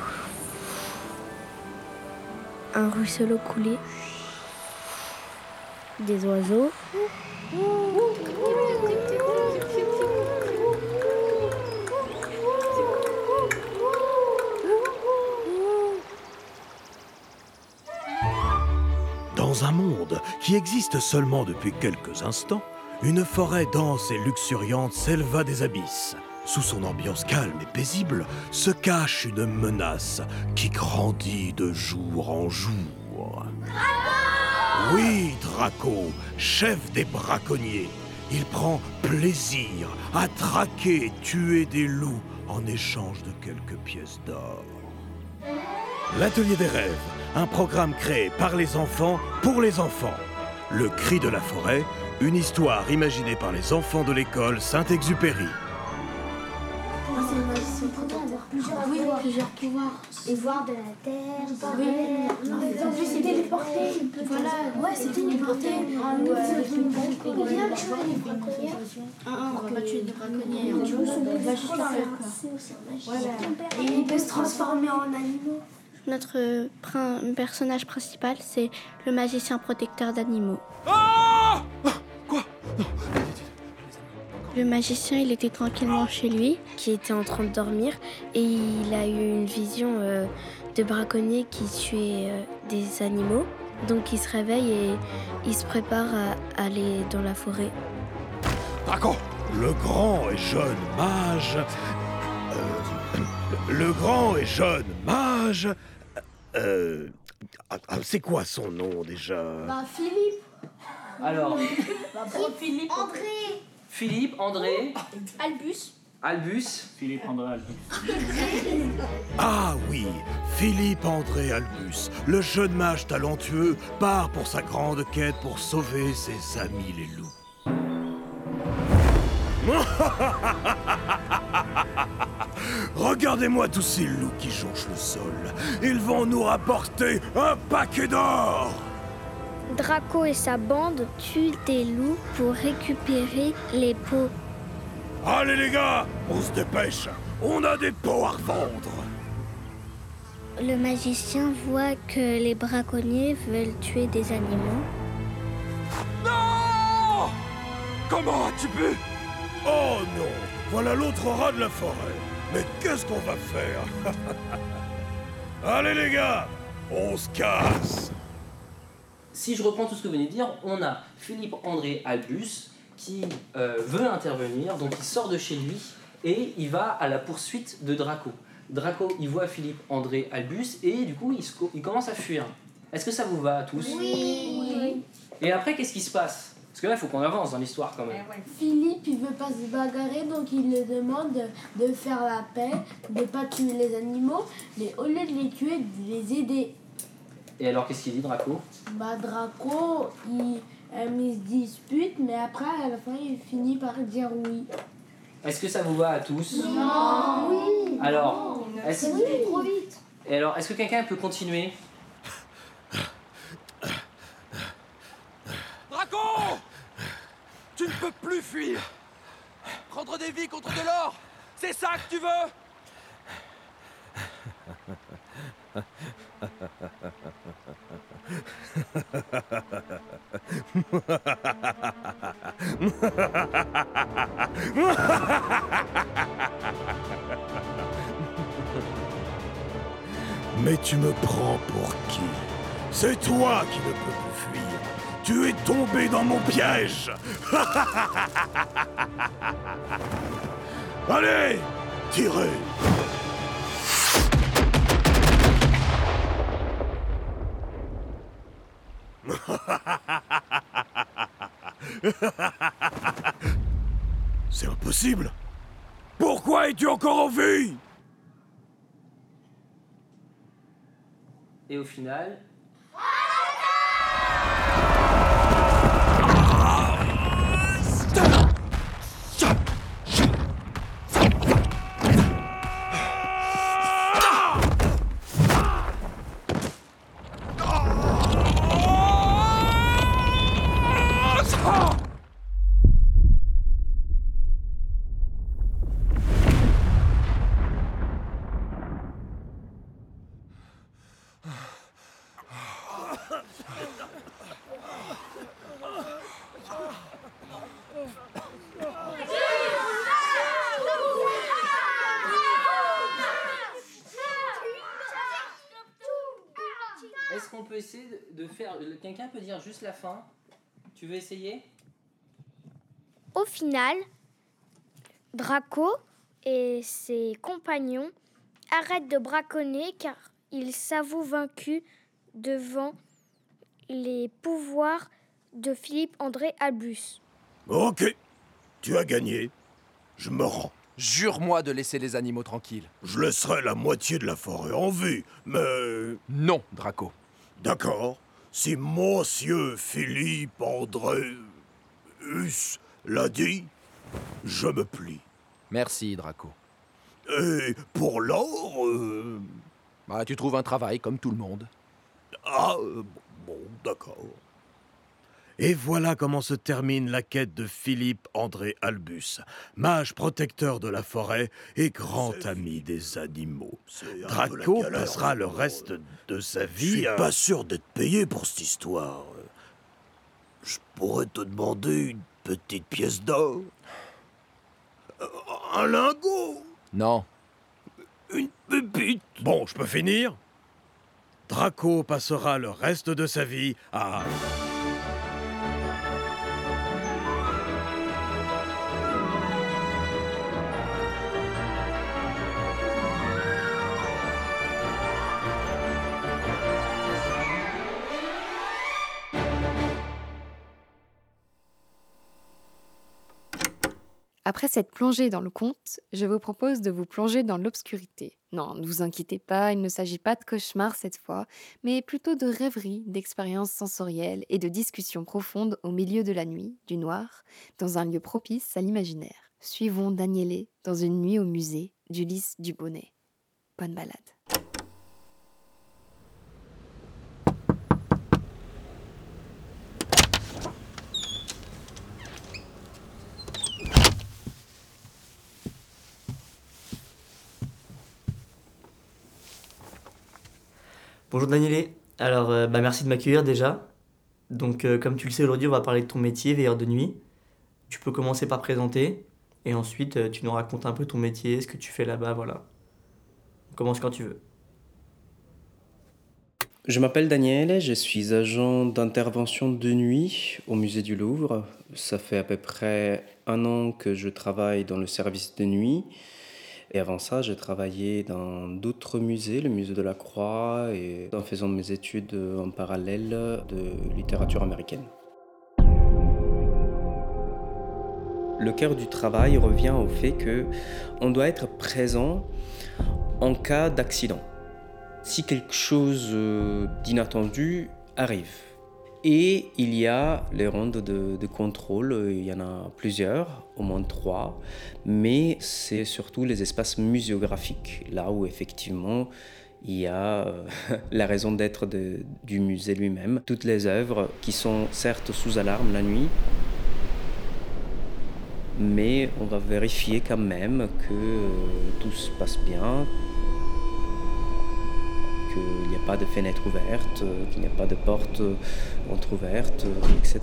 Un ruisseau couler. Des oiseaux. Dans un monde qui existe seulement depuis quelques instants, une forêt dense et luxuriante s'éleva des abysses. Sous son ambiance calme et paisible se cache une menace qui grandit de jour en jour. Oui, Draco, chef des braconniers. Il prend plaisir à traquer et tuer des loups en échange de quelques pièces d'or. L'Atelier des rêves, un programme créé par les enfants pour les enfants. Le cri de la forêt, une histoire imaginée par les enfants de l'école Saint-Exupéry. C'est le magicien protecteur. Plusieurs pouvoirs. Et voir de la terre. Oui. En plus, c'est téléporté. Voilà. Ouais, c'est téléporté. On vient tuer les braconniers. On va pas tuer des braconniers. On va juste le faire. Voilà. Et il peut se transformer en animaux. Notre personnage principal, c'est le magicien protecteur d'animaux. Ah! Quoi? Non. Le magicien, il était tranquillement chez lui, qui était en train de dormir, et il a eu une vision de braconniers qui tuaient des animaux. Donc il se réveille et il se prépare à aller dans la forêt. Draco! Le grand et jeune mage... Le grand et jeune mage... c'est quoi son nom déjà? Philippe. Alors, Philippe. André. Philippe, André... Albus. Albus. Philippe, André, Albus. Ah oui, Philippe André Albus, le jeune mage talentueux, part pour sa grande quête pour sauver ses amis les loups. Regardez-moi tous ces loups qui jonchent le sol. Ils vont nous rapporter un paquet d'or. Draco et sa bande tuent des loups pour récupérer les peaux. Allez les gars, on se dépêche. On a des peaux à revendre. Le magicien voit que les braconniers veulent tuer des animaux. Non! Comment as-tu pu? Oh non, voilà l'autre rat de la forêt. Mais qu'est-ce qu'on va faire? Allez les gars, on se casse. Si je reprends tout ce que vous venez de dire, on a Philippe André Albus qui veut intervenir, donc il sort de chez lui et il va à la poursuite de Draco. Draco, il voit Philippe André Albus et du coup, il commence à fuir. Est-ce que ça vous va à tous? Oui. Et après, qu'est-ce qui se passe? Parce que là, il faut qu'on avance dans l'histoire quand même. Philippe, il veut pas se bagarrer, donc il le demande de faire la paix, de pas tuer les animaux, mais au lieu de les tuer, de les aider. Et alors, qu'est-ce qu'il dit, Draco? Draco, il se dispute, mais après, à la fin, il finit par dire oui. Est-ce que ça vous va à tous? Non. Oui. Alors, c'est trop vite. Et alors, est-ce que quelqu'un peut continuer? Draco! Tu ne peux plus fuir! Prendre des vies contre de l'or! C'est ça que tu veux? Mais tu me prends pour qui? C'est toi qui ne peux plus fuir. Tu es tombé dans mon piège. Allez, tirez. C'est impossible. Pourquoi es-tu encore en vie? Et au final... Est-ce qu'on peut essayer de faire... Quelqu'un peut dire juste la fin? Tu veux essayer? Au final, Draco et ses compagnons arrêtent de braconner car ils s'avouent vaincus devant les pouvoirs de Philippe-André Albus. Ok, tu as gagné. Je me rends. Jure-moi de laisser les animaux tranquilles. Je laisserai la moitié de la forêt en vie, mais... Non, Draco. D'accord. Si monsieur Philippe-André l'a dit, je me plie. Merci, Draco. Et pour l'or... Bah, tu trouves un travail comme tout le monde. Ah, bon, d'accord. Et voilà comment se termine la quête de Philippe-André Albus, mage protecteur de la forêt et grand ami des animaux. Draco passera le reste de sa vie... Je suis pas sûr d'être payé pour cette histoire. Je pourrais te demander une petite pièce d'or. Un lingot. Non. Une pépite. Bon, je peux finir? Draco passera le reste de sa vie à... Après cette plongée dans le conte, je vous propose de vous plonger dans l'obscurité. Non, ne vous inquiétez pas, il ne s'agit pas de cauchemar cette fois, mais plutôt de rêveries, d'expériences sensorielles et de discussions profondes au milieu de la nuit, du noir, dans un lieu propice à l'imaginaire. Suivons Daniele dans une nuit au musée d'Ulysse Dubonnet. Bonne balade. Bonjour Daniele, alors merci de m'accueillir déjà. Donc comme tu le sais aujourd'hui on va parler de ton métier, veilleur de nuit. Tu peux commencer par présenter et ensuite tu nous racontes un peu ton métier, ce que tu fais là-bas, voilà. On commence quand tu veux. Je m'appelle Daniel, je suis agent d'intervention de nuit au musée du Louvre. Ça fait à peu près 1 an que je travaille dans le service de nuit. Et avant ça, j'ai travaillé dans d'autres musées, le musée de la Croix, et en faisant mes études en parallèle de littérature américaine. Le cœur du travail revient au fait qu'on doit être présent en cas d'accident. Si quelque chose d'inattendu arrive. Et il y a les rondes de contrôle, il y en a plusieurs, au moins 3, mais c'est surtout les espaces muséographiques, là où effectivement il y a la raison d'être du musée lui-même. Toutes les œuvres qui sont certes sous alarme la nuit, mais on va vérifier quand même que tout se passe bien, qu'il n'y a pas de fenêtre ouverte, qu'il n'y a pas de porte entrouverte, etc.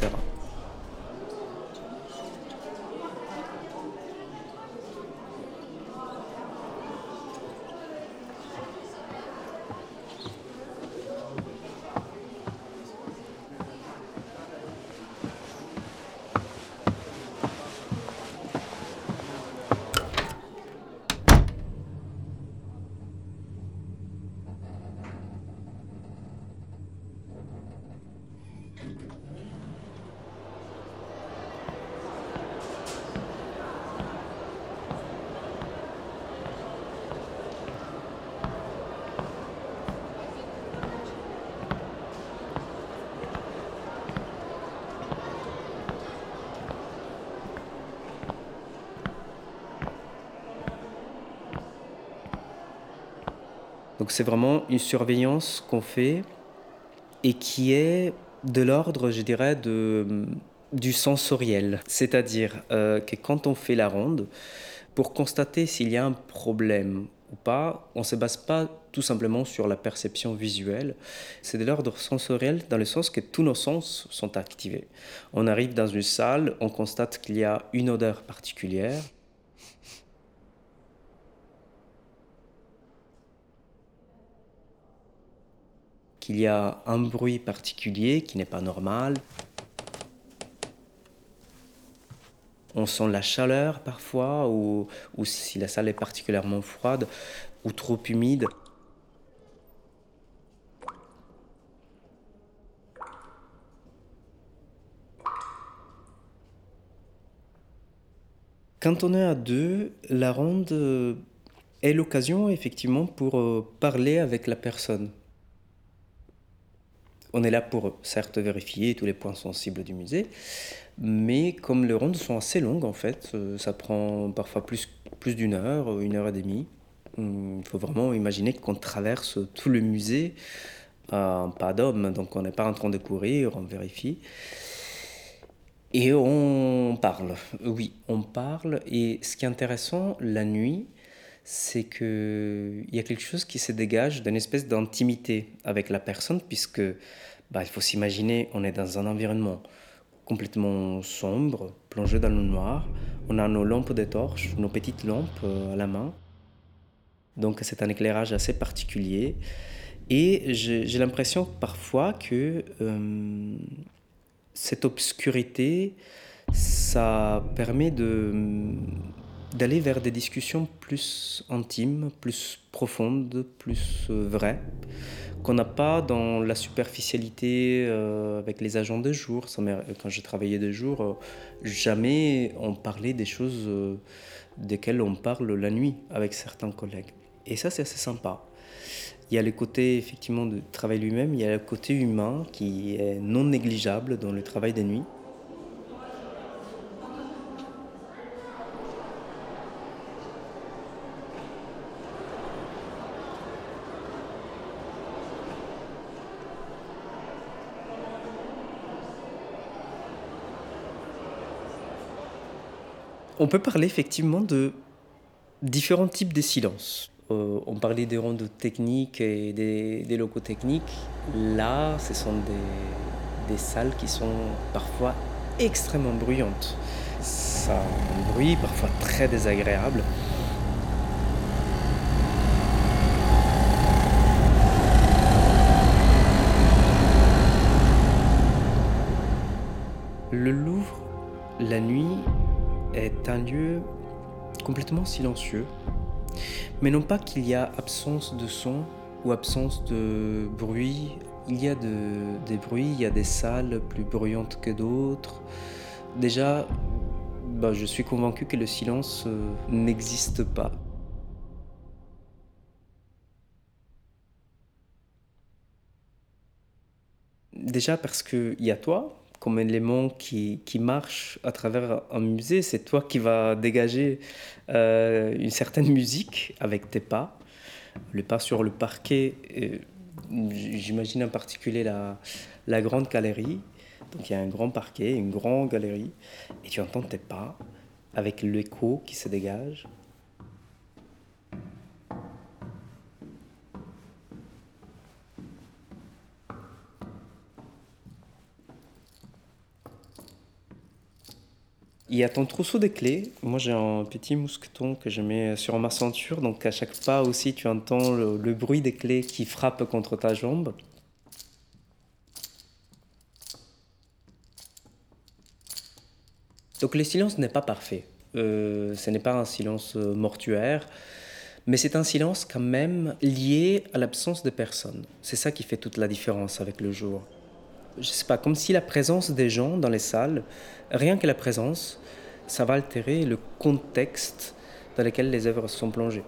Donc c'est vraiment une surveillance qu'on fait et qui est de l'ordre, je dirais, du sensoriel. C'est-à-dire que quand on fait la ronde, pour constater s'il y a un problème ou pas, on ne se base pas tout simplement sur la perception visuelle. C'est de l'ordre sensoriel dans le sens que tous nos sens sont activés. On arrive dans une salle, on constate qu'il y a une odeur particulière. Qu'il y a un bruit particulier qui n'est pas normal. On sent la chaleur parfois, ou si la salle est particulièrement froide ou trop humide. Quand on est à deux, la ronde est l'occasion effectivement pour parler avec la personne. On est là pour, certes, vérifier tous les points sensibles du musée, mais comme les rondes sont assez longues, en fait, ça prend parfois plus d'une heure et demie. Il faut vraiment imaginer qu'on traverse tout le musée à un pas d'homme, donc on n'est pas en train de courir, on vérifie. Et on parle, oui, on parle. Et ce qui est intéressant, la nuit, c'est qu'il y a quelque chose qui se dégage d'une espèce d'intimité avec la personne, puisque il faut s'imaginer, on est dans un environnement complètement sombre, plongé dans le noir. On a nos lampes de torches, nos petites lampes à la main. Donc c'est un éclairage assez particulier. Et j'ai l'impression parfois que cette obscurité, ça permet d'aller vers des discussions plus intimes, plus profondes, plus vraies, qu'on n'a pas dans la superficialité avec les agents de jour. Quand j'ai travaillé de jour, jamais on parlait des choses desquelles on parle la nuit avec certains collègues. Et ça, c'est assez sympa. Il y a le côté effectivement du travail lui-même, il y a le côté humain qui est non négligeable dans le travail de nuit. On peut parler effectivement de différents types de silences. On parlait des rondes techniques et des locaux techniques. Là, ce sont des salles qui sont parfois extrêmement bruyantes. Ça a un bruit parfois très désagréable. Le Louvre, la nuit, est un lieu complètement silencieux. Mais non pas qu'il y a absence de son ou absence de bruit. Il y a des bruits, il y a des salles plus bruyantes que d'autres. Déjà, je suis convaincu que le silence n'existe pas. Déjà parce qu'il y a toi, comme élément qui marche à travers un musée, c'est toi qui vas dégager une certaine musique avec tes pas. Le pas sur le parquet, j'imagine en particulier la grande galerie. Donc il y a un grand parquet, une grande galerie, et tu entends tes pas avec l'écho qui se dégage. Il y a ton trousseau de clés. Moi, j'ai un petit mousqueton que je mets sur ma ceinture. Donc, à chaque pas aussi, tu entends le bruit des clés qui frappent contre ta jambe. Donc, le silence n'est pas parfait. Ce n'est pas un silence mortuaire, mais c'est un silence quand même lié à l'absence de personnes. C'est ça qui fait toute la différence avec le jour. Je sais pas, comme si la présence des gens dans les salles, rien que la présence, ça va altérer le contexte dans lequel les œuvres sont plongées.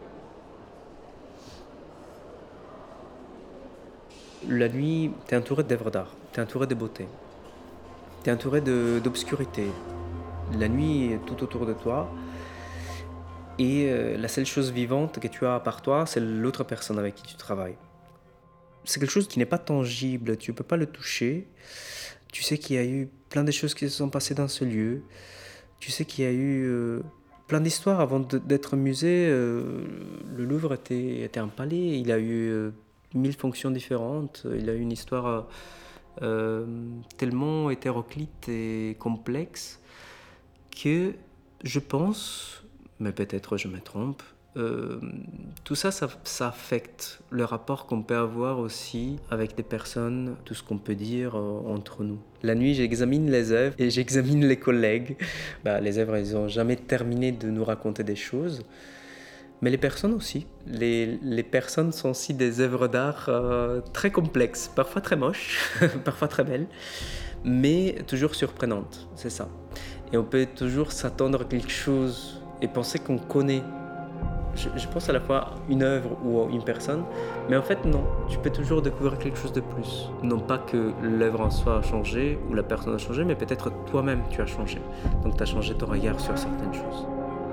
La nuit, tu es entouré d'œuvres d'art, tu es entouré de beauté, tu es entouré d'obscurité. La nuit est tout autour de toi. Et la seule chose vivante que tu as à part toi, c'est l'autre personne avec qui tu travailles. C'est quelque chose qui n'est pas tangible, tu ne peux pas le toucher. Tu sais qu'il y a eu plein de choses qui se sont passées dans ce lieu. Tu sais qu'il y a eu plein d'histoires avant d'être musée. Le Louvre était un palais, il a eu 1000 fonctions différentes. Il a eu une histoire tellement hétéroclite et complexe que je pense, mais peut-être je me trompe, tout ça affecte le rapport qu'on peut avoir aussi avec des personnes, tout ce qu'on peut dire entre nous. La nuit, j'examine les œuvres et j'examine les collègues. Les œuvres, ils n'ont jamais terminé de nous raconter des choses. Mais les personnes aussi. Les personnes sont aussi des œuvres d'art très complexes, parfois très moches, parfois très belles, mais toujours surprenantes, c'est ça. Et on peut toujours s'attendre à quelque chose et penser qu'on connaît. Je pense à la fois une œuvre ou une personne, mais en fait non, tu peux toujours découvrir quelque chose de plus. Non pas que l'œuvre en soi a changé ou la personne a changé, mais peut-être toi-même tu as changé. Donc tu as changé ton regard sur certaines choses.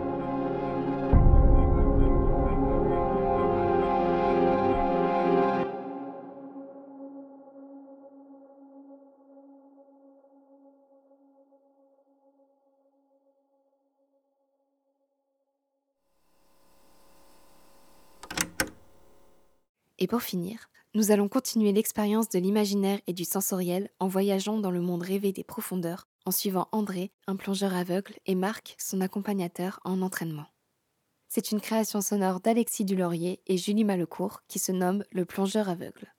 Et pour finir, nous allons continuer l'expérience de l'imaginaire et du sensoriel en voyageant dans le monde rêvé des profondeurs, en suivant André, un plongeur aveugle, et Marc, son accompagnateur en entraînement. C'est une création sonore d'Alexis Dulaurier et Julie Malecourt qui se nomme Le plongeur aveugle.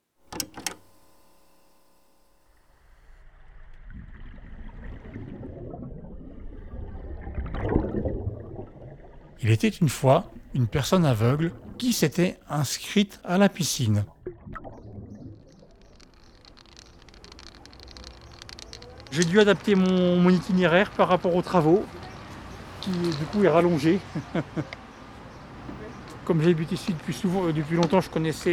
Il était une fois une personne aveugle qui s'était inscrite à la piscine. J'ai dû adapter mon itinéraire par rapport aux travaux, qui du coup est rallongé. Comme j'habite ici depuis longtemps, je connaissais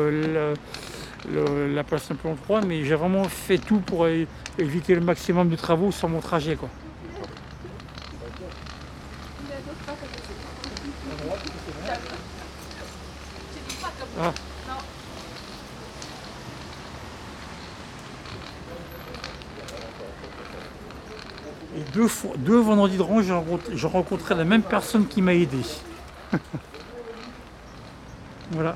la place Saint-Plan 3, mais j'ai vraiment fait tout pour éviter le maximum de travaux sur mon trajet, quoi. Ah. Et deux vendredis de rang, j'ai rencontré la même personne qui m'a aidé. Voilà.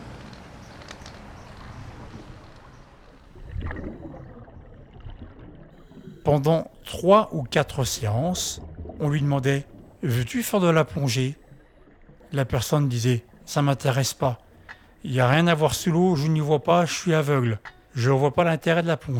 Pendant 3 ou 4 séances, on lui demandait « Veux-tu faire de la plongée ?» La personne disait « Ça ne m'intéresse pas. Il n'y a rien à voir sous l'eau, je n'y vois pas, je suis aveugle. Je ne vois pas l'intérêt de la plongée. »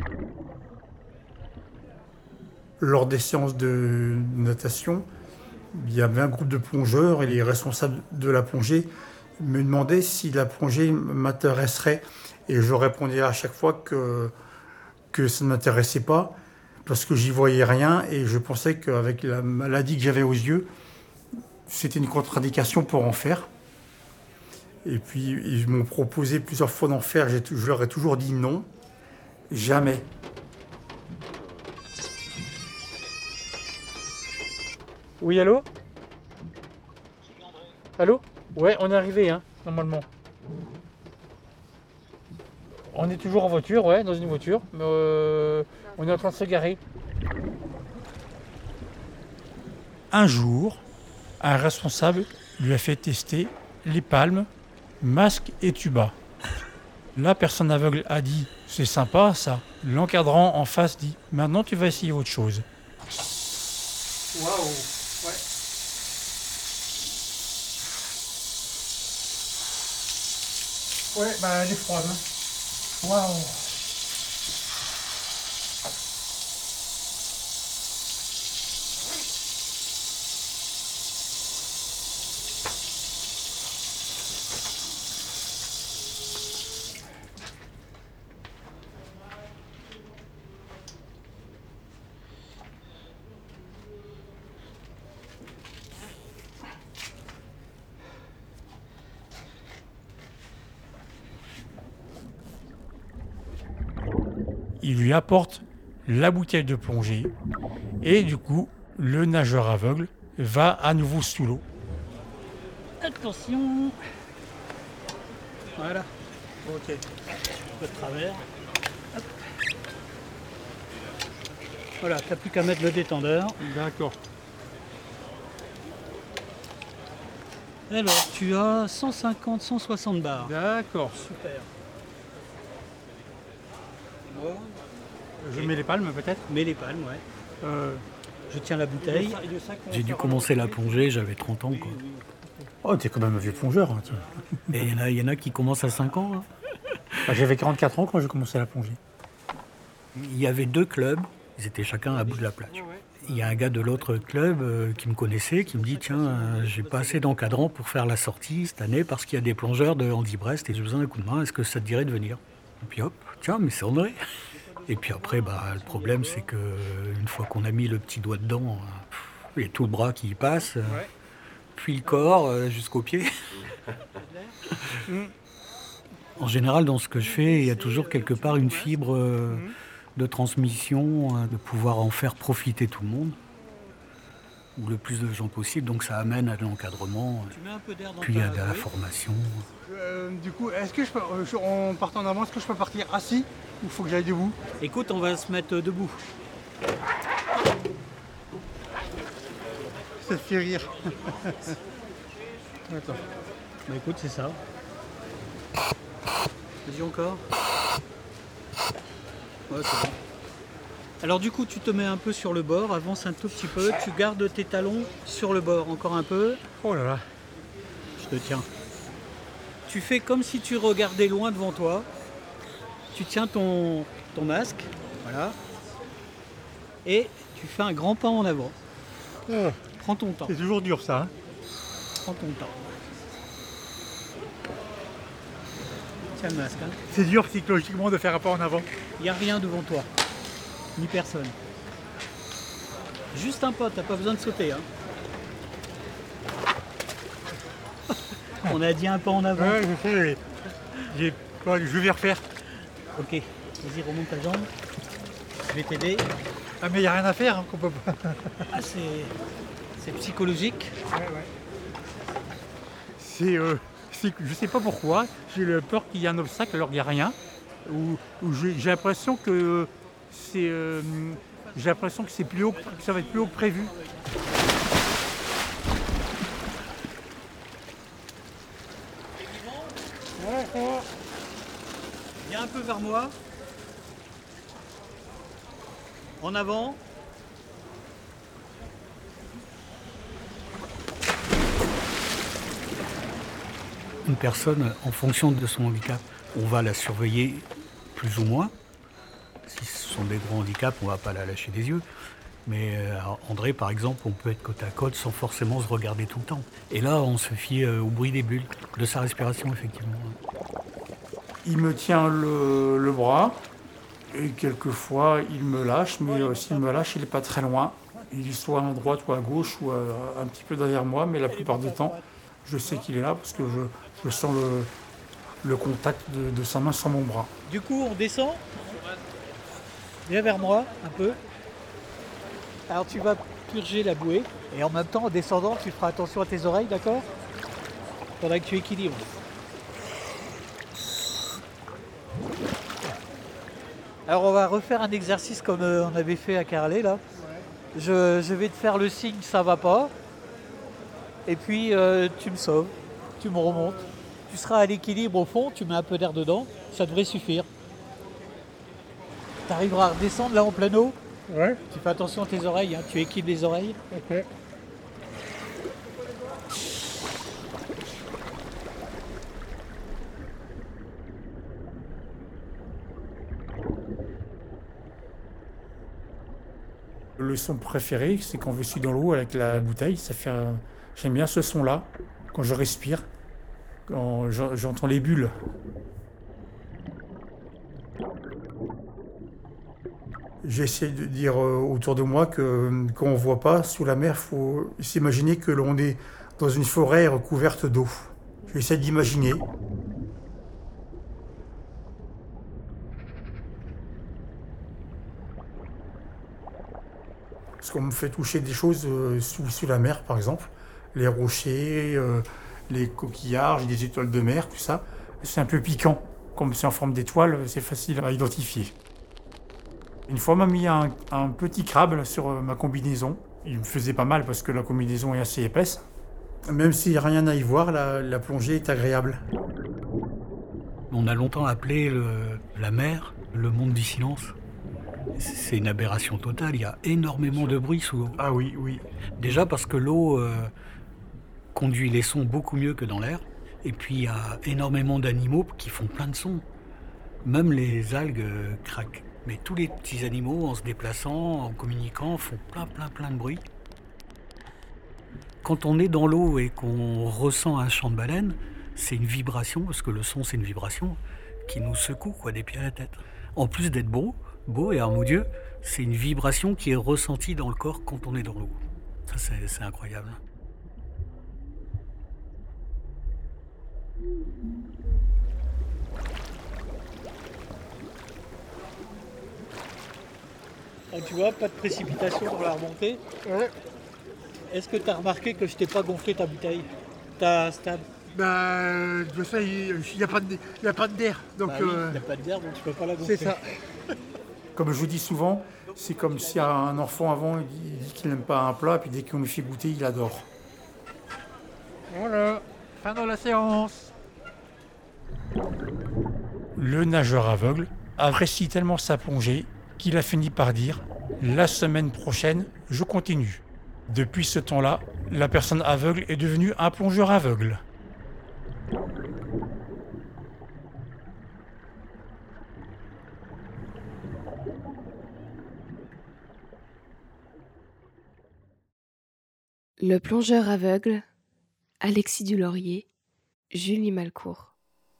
Lors des séances de natation, il y avait un groupe de plongeurs et les responsables de la plongée me demandaient si la plongée m'intéresserait. Et je répondais à chaque fois que ça ne m'intéressait pas parce que j'y voyais rien et je pensais qu'avec la maladie que j'avais aux yeux, c'était une contre-indication pour en faire. Et puis, ils m'ont proposé plusieurs fois d'en faire. Je leur ai toujours dit non. Jamais. Oui, allô ? Allô ? Ouais, on est arrivé, normalement. On est toujours en voiture, ouais, dans une voiture. Mais on est en train de se garer. Un jour, un responsable lui a fait tester les palmes, masque et tuba. La personne aveugle a dit « C'est sympa ça ». L'encadrant en face dit « Maintenant tu vas essayer autre chose ». Waouh, ouais. Ouais, elle est froide. Waouh. Il lui apporte la bouteille de plongée et du coup, le nageur aveugle va à nouveau sous l'eau Attention. Voilà. Ok. Un peu de travers. Hop. Voilà, t'as plus qu'à mettre le détendeur. D'accord. Alors, tu as 150, 160 bars. D'accord. Super. Bon. Je mets les palmes peut-être. Mets les palmes, ouais. Je tiens la bouteille. J'ai dû commencer la plongée, j'avais 30 ans, quoi. Oh, t'es quand même un vieux plongeur. Hein, Et il y en a qui commencent à 5 ans. Hein. J'avais 44 ans quand j'ai commencé la plongée. Il y avait 2 clubs, ils étaient chacun à bout de la plage. Il y a un gars de l'autre club qui me connaissait, qui me dit « Tiens, j'ai pas assez d'encadrant pour faire la sortie cette année parce qu'il y a des plongeurs de Andy-Brest et j'ai besoin d'un coup de main, est-ce que ça te dirait de venir ?» Et puis hop, tiens, mais c'est André. Et puis après, le problème, c'est qu'une fois qu'on a mis le petit doigt dedans, il y a tout le bras qui y passe, puis le corps jusqu'aux pieds. En général, dans ce que je fais, il y a toujours quelque part une fibre de transmission, de pouvoir en faire profiter tout le monde, ou le plus de gens possible. Donc ça amène à de l'encadrement, puis à de la formation. Du coup, est-ce que en partant en avant, est-ce que je peux partir assis ou il faut que j'aille debout? Écoute, on va se mettre debout. Ça te fait rire. Attends. Bah écoute, c'est ça. Vas-y encore. Ouais, c'est bon. Alors du coup, tu te mets un peu sur le bord, avance un tout petit peu, tu gardes tes talons sur le bord, encore un peu. Oh là là. Je te tiens. Tu fais comme si tu regardais loin devant toi. Tu tiens ton masque, voilà. Et tu fais un grand pas en avant. Oh. Prends ton temps. C'est toujours dur ça. Hein. Prends ton temps. Tiens le masque. Hein. C'est dur psychologiquement de faire un pas en avant. Il n'y a rien devant toi. Ni personne. Juste un pas, t'as pas besoin de sauter. Hein. On a dit un pas en avant. Ouais, je sais. Je vais refaire. Ok, vas-y, remonte ta jambe. Je vais t'aider. Ah mais il n'y a rien à faire, hein, qu'on peut pas. Ah, c'est psychologique. Ouais. Je sais pas pourquoi, j'ai peur qu'il y ait un obstacle alors qu'il n'y a rien. Ou j'ai l'impression que c'est plus haut, que ça va être plus haut que prévu. Viens un peu vers moi. En avant. Une personne, en fonction de son handicap, on va la surveiller plus ou moins. Si ce sont des gros handicaps, on ne va pas la lâcher des yeux. Mais André, par exemple, on peut être côte à côte sans forcément se regarder tout le temps. Et là, on se fie au bruit des bulles, de sa respiration, effectivement. Il me tient le bras, et quelquefois, il me lâche, mais s'il me lâche, il n'est pas très loin. Il est soit à droite ou à gauche, ou un petit peu derrière moi, mais la plupart du temps, je sais qu'il est là, parce que je sens le contact de sa main sur mon bras. Du coup, on descend. Viens vers moi, un peu. Alors tu vas purger la bouée et en même temps en descendant tu feras attention à tes oreilles, d'accord? Faudra que tu équilibres. Alors on va refaire un exercice comme on avait fait à Carlet là. Je vais te faire le signe ça va pas. Et puis tu me sauves, tu me remontes. Tu seras à l'équilibre au fond, tu mets un peu d'air dedans, ça devrait suffire. Tu arriveras à redescendre là en plein eau. Ouais. Tu fais attention à tes oreilles, hein. Tu équilibres les oreilles. Ok. Le son préféré, c'est quand je suis dans l'eau avec la bouteille. J'aime bien ce son-là, quand je respire, quand j'entends les bulles. J'essaie de dire autour de moi que quand on ne voit pas sous la mer, il faut s'imaginer que l'on est dans une forêt recouverte d'eau. J'essaie d'imaginer. Parce qu'on me fait toucher des choses sous la mer, par exemple. Les rochers, les coquillages, les étoiles de mer, tout ça. C'est un peu piquant. Comme c'est en forme d'étoile, c'est facile à identifier. Une fois, on m'a mis un petit crabe sur ma combinaison. Il me faisait pas mal parce que la combinaison est assez épaisse. Même s'il n'y a rien à y voir, la plongée est agréable. On a longtemps appelé la mer le monde du silence. C'est une aberration totale, il y a énormément de bruit sous l'eau. Ah oui, oui. Déjà parce que l'eau conduit les sons beaucoup mieux que dans l'air. Et puis il y a énormément d'animaux qui font plein de sons. Même les algues craquent. Mais tous les petits animaux, en se déplaçant, en communiquant, font plein de bruit. Quand on est dans l'eau et qu'on ressent un chant de baleine, c'est une vibration, parce que le son c'est une vibration, qui nous secoue des pieds à la tête. En plus d'être beau et harmonieux, c'est une vibration qui est ressentie dans le corps quand on est dans l'eau. Ça c'est incroyable. Ah, tu vois, pas de précipitation dans la remontée. Ouais. Est-ce que tu as remarqué que je t'ai pas gonflé ta bouteille, ta stab? De ça, il n'y a pas d'air. Donc, il n'y a pas d'air, donc tu peux pas la gonfler. C'est ça. Comme je vous dis souvent, c'est comme si un enfant avant, il dit qu'il n'aime pas un plat, puis dès qu'on lui fait goûter, il adore. Voilà, fin de la séance. Le nageur aveugle apprécie tellement sa plongée qu'il a fini par dire « La semaine prochaine, je continue ». Depuis ce temps-là, la personne aveugle est devenue un plongeur aveugle. Le plongeur aveugle, Alexis Dulaurier, Julie Malcourt.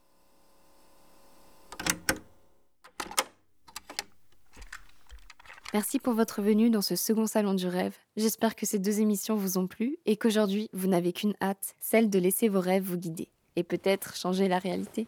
Merci pour votre venue dans ce second salon du rêve. J'espère que ces 2 émissions vous ont plu et qu'aujourd'hui, vous n'avez qu'une hâte, celle de laisser vos rêves vous guider et peut-être changer la réalité.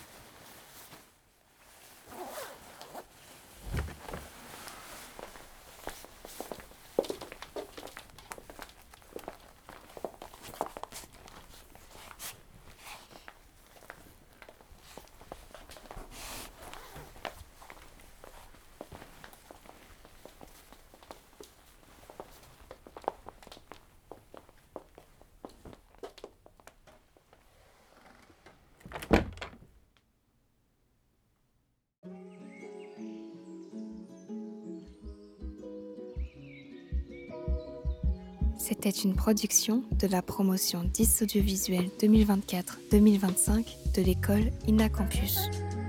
C'était une production de la promotion 10 audiovisuel 2024-2025 de l'école INA Campus.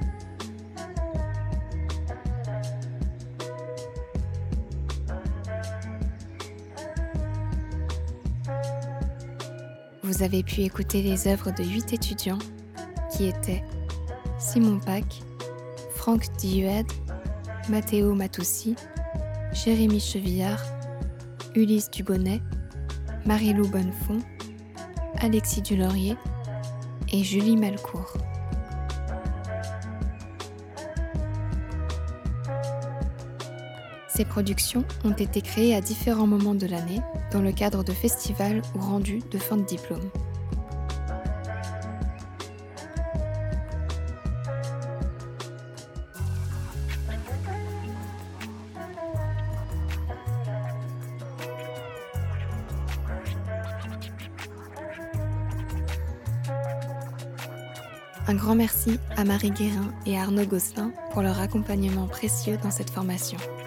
Vous avez pu écouter les œuvres de 8 étudiants qui étaient Simon Pack, Franck Dieuad, Matteo Matoussi, Jérémy Chevillard, Ulysse Dubonnet, Marie-Lou Bonnefond, Alexis Dulaurier et Julie Malcourt. Ces productions ont été créées à différents moments de l'année dans le cadre de festivals ou rendus de fin de diplôme. Un grand merci à Marie Guérin et Arnaud Gosselin pour leur accompagnement précieux dans cette formation.